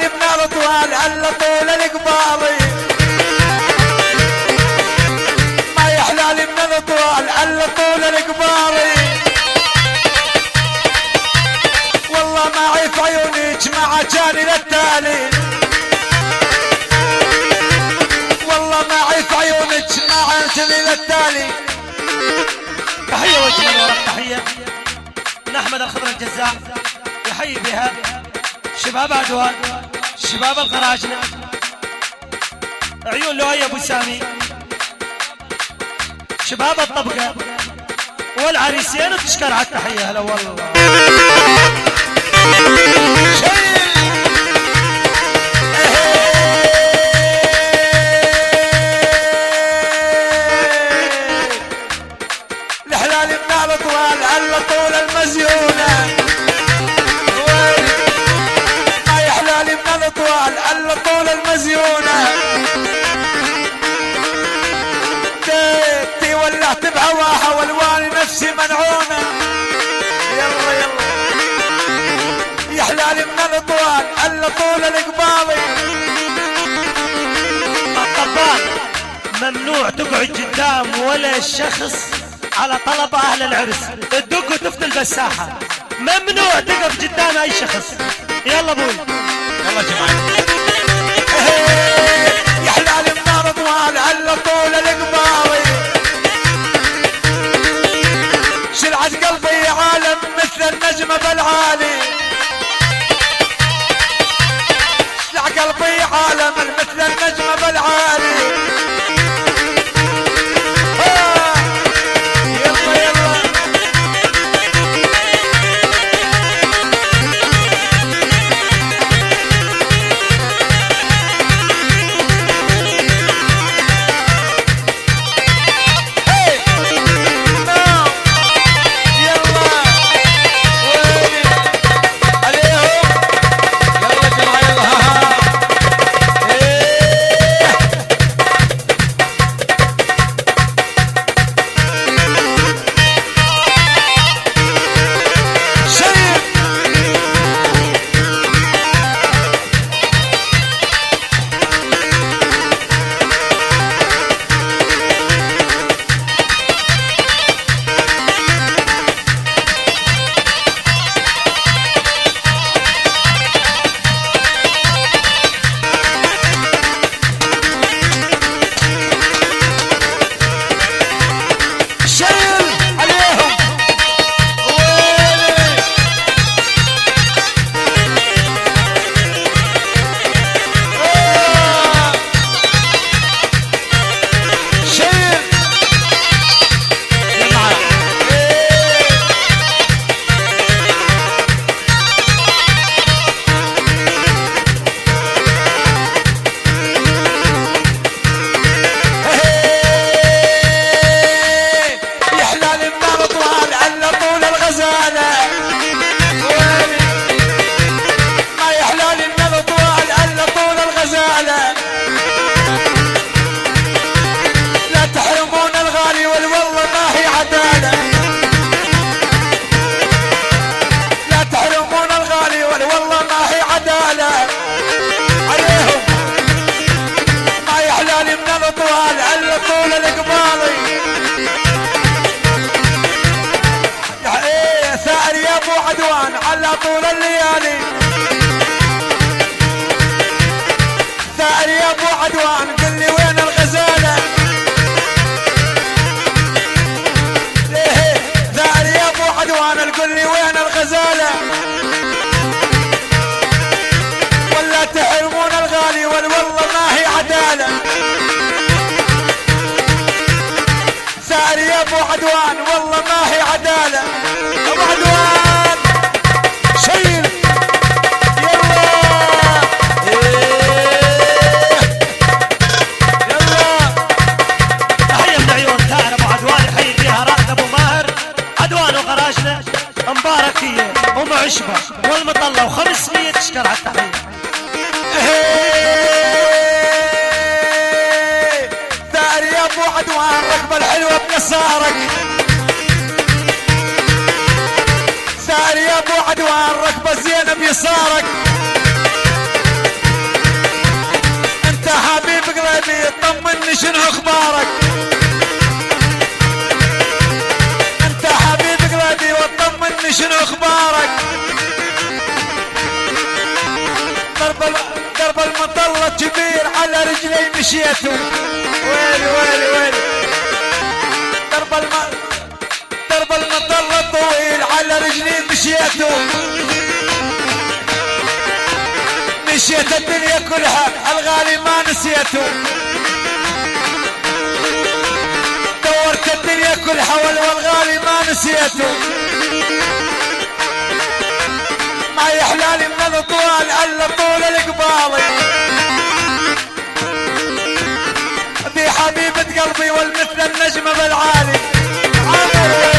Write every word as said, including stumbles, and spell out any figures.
يحلالي من الطوال على طول القبالي ما يحلالي من الطوال على طول القبالي والله معي في عيونيك مع جاني للتالي والله معي في عيونك مع جاني للتالي. تحية وجميلة ورق تحية من أحمد الخضر الجزاع يحيي بها شباب عدوان شباب القراجنة عيون لؤي أبو سامي شباب الطبقة والعريسين وتشكر على التحية. هلا والله الحلال من الأطوال على طول المزيونة ما يحلالي من الأطوال على طول المزيونة ديتي ولعت بهواها والواني نفسي منعونة يلا يلا يحلالي من الأطوال على طول القبالي. الطبال ممنوع تقعد قدام ولا شخص على طلب أهل العرس تدق وتفتل بالساحة ممنوع تقف قدام أي شخص. يلا بوي يلا جماعة يحلالي من الأطوال على طول القبالي شلعت قلبي عالم مثل النجمة بالعالي شلع قلبي عالم مثل النجمة بالعالي يلا يلا على طول الليالي ثار يا ابو عدوان قل لي وين الغزاله ليه ثار يا ابو عدوان قل لي وين الغزاله ولا تحرمون الغالي والله ما هي عداله ثار يا ابو عدوان والله ما هي عداله ابو عدوان شيل يلا يلا تحية من عيون ثار ابو عدوان يحيي فيها رائد ابو ماهر عدوان وغراشنا مباركية ام عشبة والمطلة وخمسمية تشكر على التحية. ثار يا ابو عدوان ركبة الحلوة بنصارك ثار يا ابو عدوان ركبة زينة بيسارك درب المطلة كبير على رجلي مشيته. ويلي ويلي ويلي درب الم درب المطلة طويل على رجلي مشيته. مشيت الدنيا كلها الغالي ما نسيته. دورت الدنيا كلها والغالي ما نسيته. ما يحلالي من الطوال الا طول القبالي. ذي حبيبة قلبي والمثل النجمة بالعالي.